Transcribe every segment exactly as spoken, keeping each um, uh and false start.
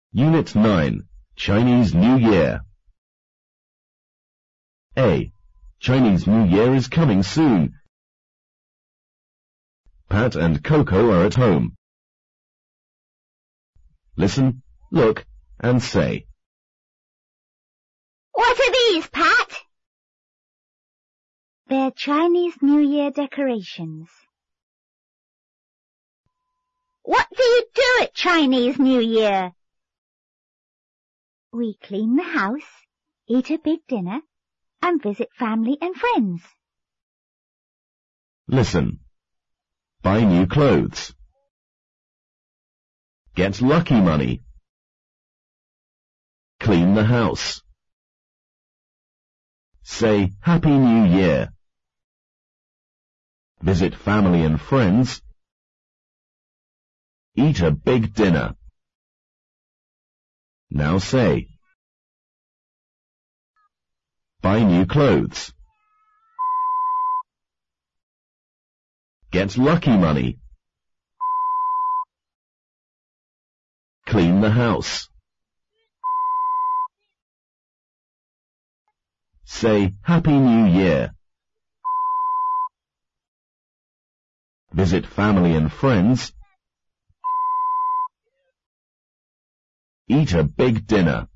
Unit nine, Chinese New Year. A. Chinese New Year is coming soon. Pat and Coco are at home. Listen, look, and say. What are these, Pat? They're Chinese New Year decorations. What do you do at Chinese New Year? We clean the house, eat a big dinner, and visit family and friends. Listen. Buy new clothes. Get lucky money. Clean the house. Say Happy New Year. Visit family and friends. Eat a big dinner. Now say. Buy new clothes. Get lucky money. Clean the house. Say Happy New Year. Visit family and friends. Eat a big dinner.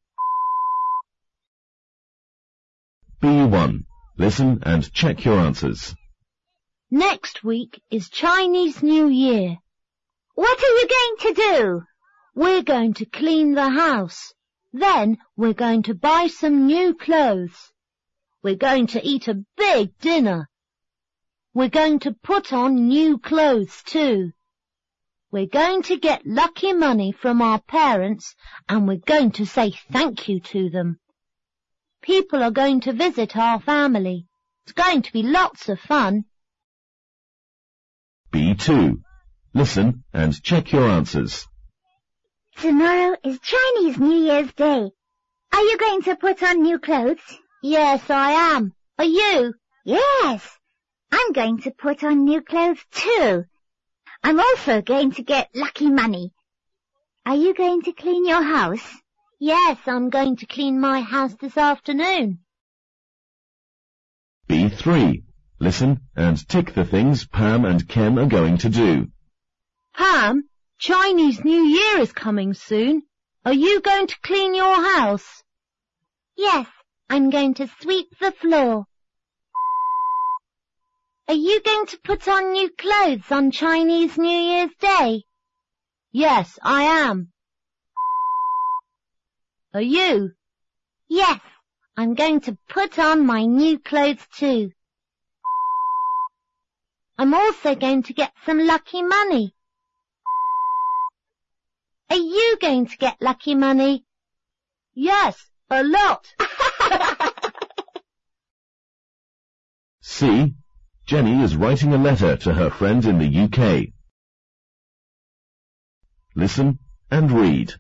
B one. Listen and check your answers. Next week is Chinese New Year. What are you going to do? We're going to clean the house. Then we're going to buy some new clothes. We're going to eat a big dinner. We're going to put on new clothes too. We're going to get lucky money from our parents and we're going to say thank you to them. People are going to visit our family. It's going to be lots of fun. B two. Listen and check your answers. Tomorrow is Chinese New Year's Day. Are you going to put on new clothes? Yes, I am. Are you? Yes, I'm going to put on new clothes too. I'm also going to get lucky money. Are you going to clean your house? Yes, I'm going to clean my house this afternoon. B three. Listen and tick the things Pam and Ken are going to do. Pam, Chinese New Year is coming soon. Are you going to clean your house? Yes, I'm going to sweep the floor. Are you going to put on new clothes on Chinese New Year's Day? Yes, I am. Are you? Yes, I'm going to put on my new clothes too. I'm also going to get some lucky money. Are you going to get lucky money? Yes, a lot. C. Jenny is writing a letter to her friend in the U K. Listen and read.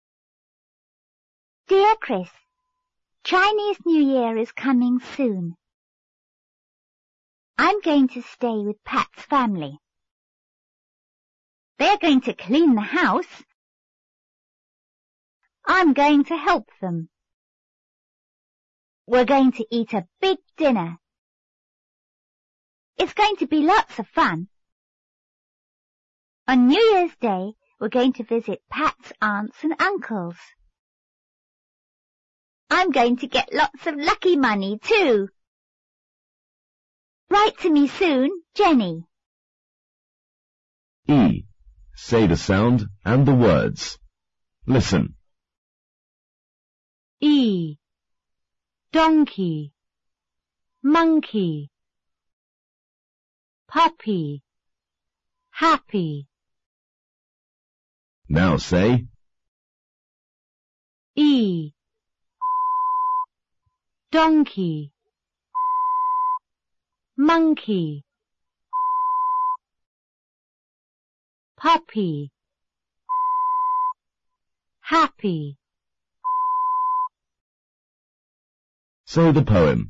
Dear Chris, Chinese New Year is coming soon. I'm going to stay with Pat's family. They're going to clean the house. I'm going to help them. We're going to eat a big dinner. It's going to be lots of fun. On New Year's Day, we're going to visit Pat's aunts and uncles. I'm going to get lots of lucky money too. Write to me soon, Jenny. E. Say the sound and the words. Listen. E. Donkey. Monkey. Puppy. Happy. Now say. E. Donkey. Monkey. Puppy. Happy. Say the poem.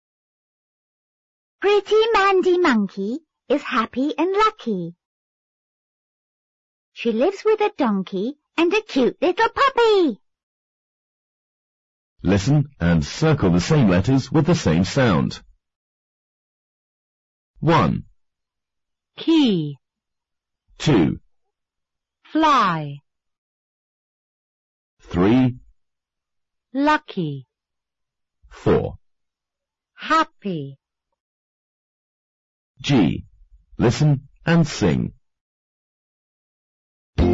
Pretty Mandy Monkey is happy and lucky. She lives with a donkey and a cute little puppy. Listen and circle the same letters with the same sound. one, Key, two, fly, three, lucky, four. happy, G. Listen and sing. It's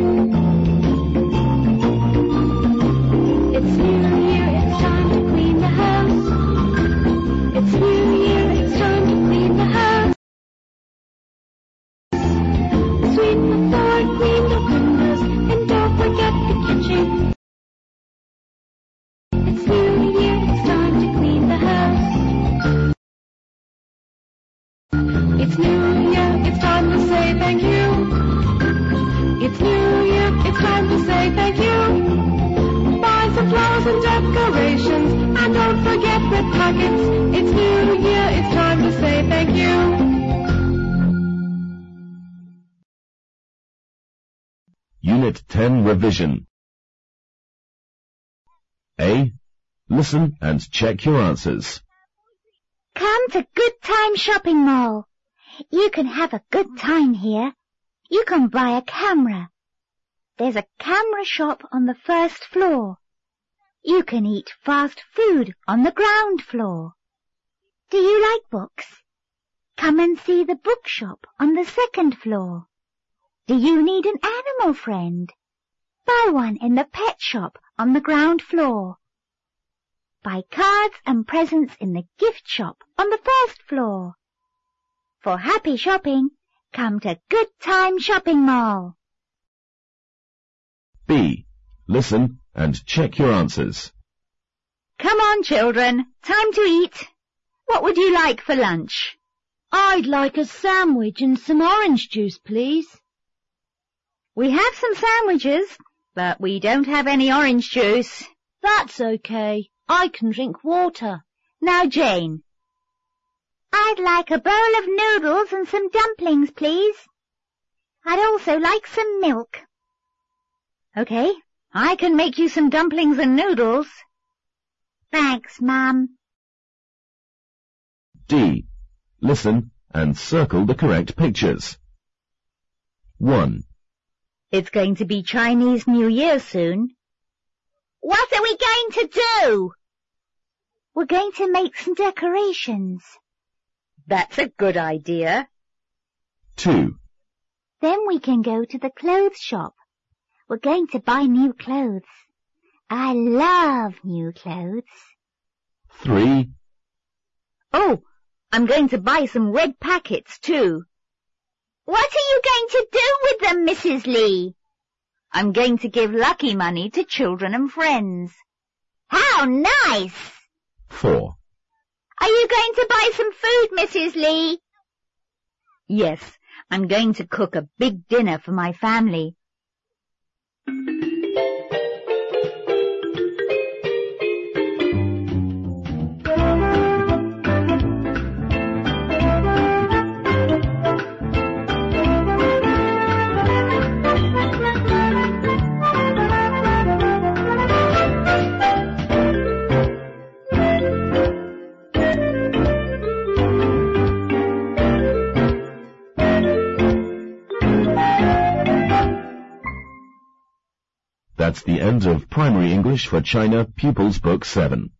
New Year, it's time to clean the house. It's New Year, it's time to clean the house. Sweep the floor, clean the windows, and don't forget the kitchen. It's New Year, it's time to clean the house. It's New Year, it's time to say thank you. It's New Year, it's time to say thank you. Buy some flowers and decorations, and don't forget red packets. It's New Year, it's time to say thank you. Unit ten Revision. A. Listen and check your answers. Come to Good Time Shopping Mall. You can have a good time here. You can buy a camera. There's a camera shop on the first floor. You can eat fast food on the ground floor. Do you like books? Come and see the bookshop on the second floor. Do you need an animal friend? Buy one in the pet shop on the ground floor. Buy cards and presents in the gift shop on the first floor. For happy shopping, come to Good Time Shopping Mall. B. Listen and check your answers. Come on, children. Time to eat. What would you like for lunch? I'd like a sandwich and some orange juice, please. We have some sandwiches, but we don't have any orange juice. That's okay. I can drink water. Now, Jane. I'd like a bowl of noodles and some dumplings, please. I'd also like some milk. Okay, I can make you some dumplings and noodles. Thanks, Mum. D. Listen and circle the correct pictures. one. It's going to be Chinese New Year soon. What are we going to do? We're going to make some decorations. That's a good idea. two. Then we can go to the clothes shop. We're going to buy new clothes. I love new clothes. three. Oh, I'm going to buy some red packets too. What are you going to do with them, Missus Lee? I'm going to give lucky money to children and friends. How nice! four. Are you going to buy some food, Missus Lee? Yes, I'm going to cook a big dinner for my family. That's the end of Primary English for China Pupils Book seven.